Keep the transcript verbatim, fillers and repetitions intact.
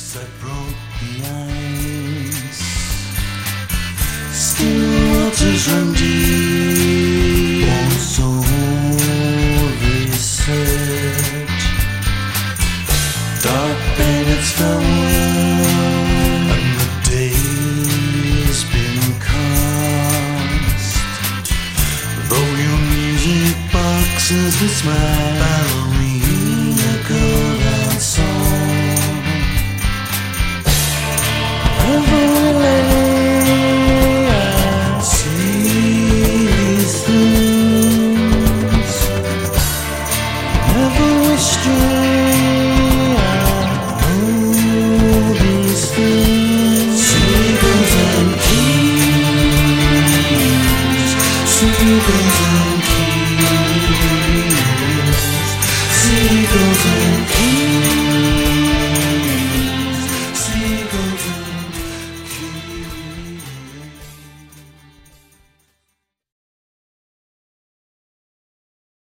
that broke the ice. Still waters run deep, or so they said. Dark bandits farewell, and the day's been cast. Though your music boxes with smile, ballerina girl and song. Every lay and see these things. Never wished you